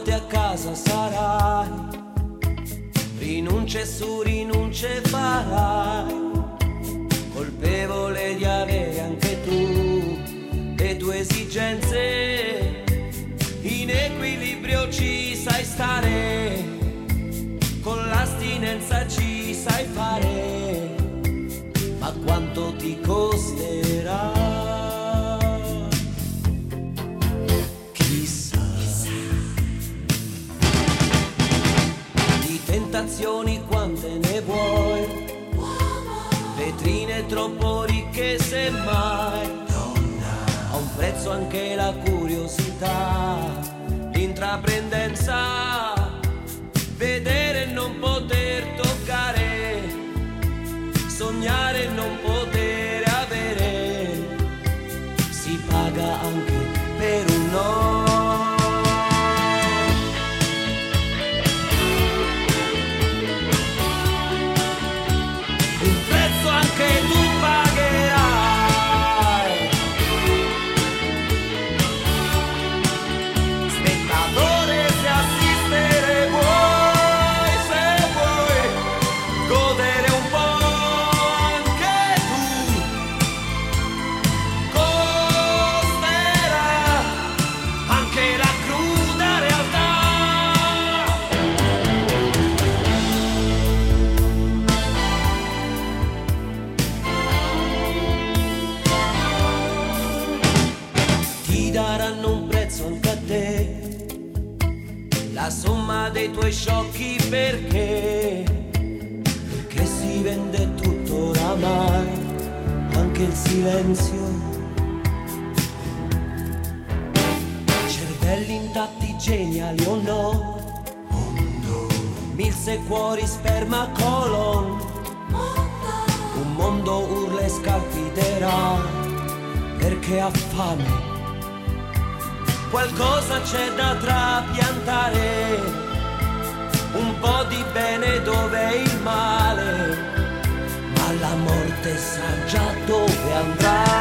note a casa sarai, rinunce su rinunce farai, colpevole di avere anche tu le tue esigenze, in equilibrio ci sai stare, con l'astinenza ci sai fare, ma quanto ti costerà? Tentazioni quante ne vuoi, vetrine troppo ricche semmai, a un prezzo anche la curiosità, l'intraprendenza, vedere e non poter toccare, sognare e non poter avere, si paga anche per un no. Che tu pagherai, spettatore, se assistere vuoi, se vuoi godere un po' anche tu, costerà anche la cruda realtà. Daranno un prezzo anche a te, la somma dei tuoi sciocchi perché si vende tutto oramai, anche il silenzio. Cervelli intatti geniali o no, milse cuori sperma colon, un mondo urla e scalpiterà perché ha fame. Qualcosa c'è da trapiantare, un po' di bene dov'è il male, ma la morte sa già dove andrà.